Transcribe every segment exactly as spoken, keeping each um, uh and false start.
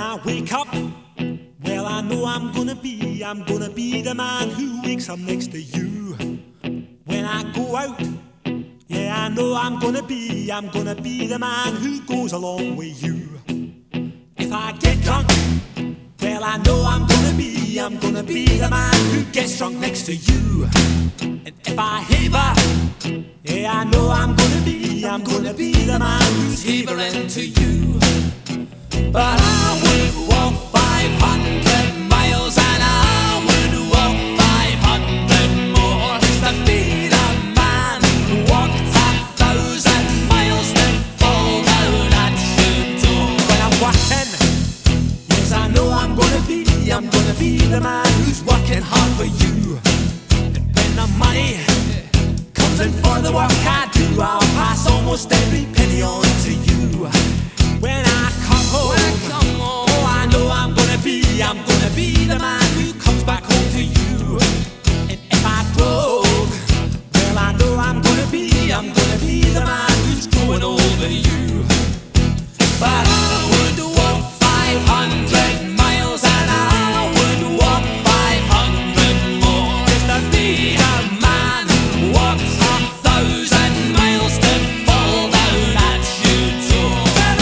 I wake up, well, I know I'm gonna be, I'm gonna be the man who wakes up next to you. When I go out, yeah, I know I'm gonna be, I'm gonna be the man who goes along with you. If I get drunk, well, I know I'm gonna be, I'm gonna be the man who gets drunk next to you. And if I haver, yeah, I know I'm gonna be, I'm gonna be the man who's havering to you. But I would walk five hundred miles and I would walk five hundred more just to be the man who walked a thousand miles to fall down at your door. When I'm working, yes, I know I'm gonna be, I'm gonna be the man who's working hard for you. And when the money comes in for the work I do, I'll pass almost every penny on to you. When I come home, when I come home, oh, I know I'm gonna be, I'm gonna be the man who comes back home to you. And if I broke, well, I know I'm gonna be, I'm gonna be the man who's growing over you. But I would walk five hundred miles and I would walk five hundred more just to be the man who walks a thousand miles to fall down at your door.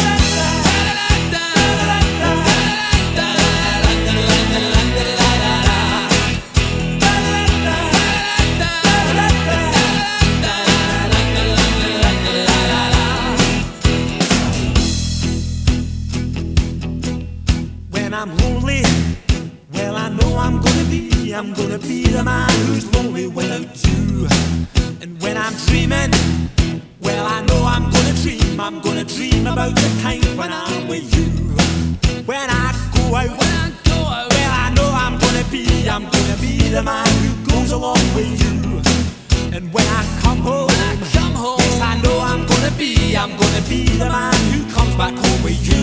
When I'm lonely, well, I know I'm gonna be, I'm gonna be the man who's lonely without you. And when I'm dreaming, well, I know I'm gonna dream, I'm gonna dream about the time when I'm with you. When I go out, when I go out, well, I know I'm gonna be, I'm gonna be the man who goes along with you. And when I come home, when I come home, yes, I know I'm gonna be, I'm gonna be the man who comes back home with you.